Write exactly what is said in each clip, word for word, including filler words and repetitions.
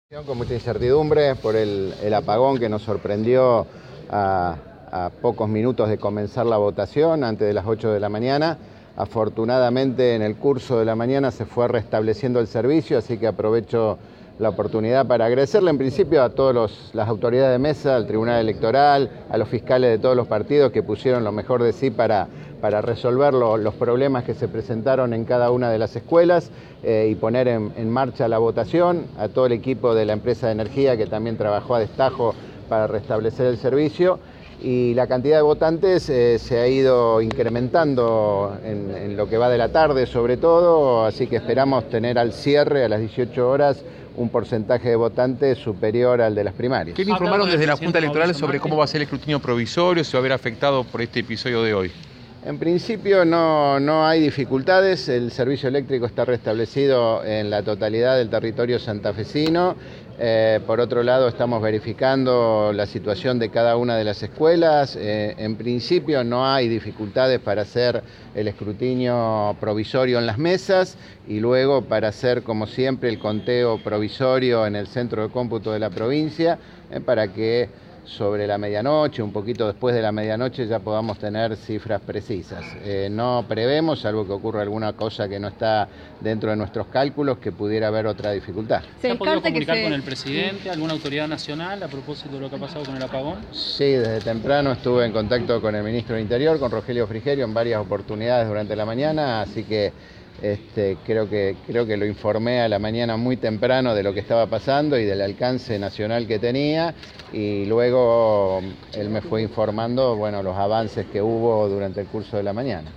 Con mucha incertidumbre por el, el apagón que nos sorprendió a, a pocos minutos de comenzar la votación, antes de las ocho de la mañana. Afortunadamente en el curso de la mañana se fue restableciendo el servicio, así que aprovecho la oportunidad para agradecerle en principio a todas las autoridades de mesa, al Tribunal Electoral, a los fiscales de todos los partidos que pusieron lo mejor de sí para, para resolver lo, los problemas que se presentaron en cada una de las escuelas eh, y poner en, en marcha la votación, a todo el equipo de la empresa de energía que también trabajó a destajo para restablecer el servicio. Y la cantidad de votantes eh, se ha ido incrementando en, en lo que va de la tarde sobre todo, así que esperamos tener al cierre a las dieciocho horas un porcentaje de votantes superior al de las primarias. ¿Qué le informaron desde la Junta Electoral sobre cómo va a ser el escrutinio provisorio, si va a haber afectado por este episodio de hoy? En principio no, no hay dificultades, el servicio eléctrico está restablecido en la totalidad del territorio santafesino. Eh, por otro lado, estamos verificando la situación de cada una de las escuelas. Eh, en principio no hay dificultades para hacer el escrutinio provisorio en las mesas y luego para hacer, como siempre, el conteo provisorio en el centro de cómputo de la provincia, eh, para que sobre la medianoche, un poquito después de la medianoche, ya podamos tener cifras precisas. Eh, no prevemos, salvo que ocurra alguna cosa que no está dentro de nuestros cálculos, que pudiera haber otra dificultad. ¿Se ha podido comunicar se... con el presidente, alguna autoridad nacional, a propósito de lo que ha pasado con el apagón? Sí, desde temprano estuve en contacto con el ministro del Interior, con Rogelio Frigerio, en varias oportunidades durante la mañana, así que Este, creo que, creo que lo informé a la mañana muy temprano de lo que estaba pasando y del alcance nacional que tenía, y luego él me fue informando, bueno, los avances que hubo durante el curso de la mañana.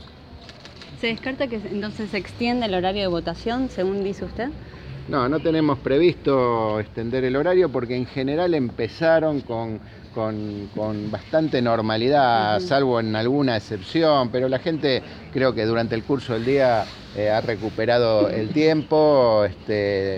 ¿Se descarta que entonces se extienda el horario de votación, según dice usted? No, no tenemos previsto extender el horario porque en general empezaron con, con, con bastante normalidad, uh-huh. salvo en alguna excepción, pero la gente creo que durante el curso del día eh, ha recuperado el tiempo. Este,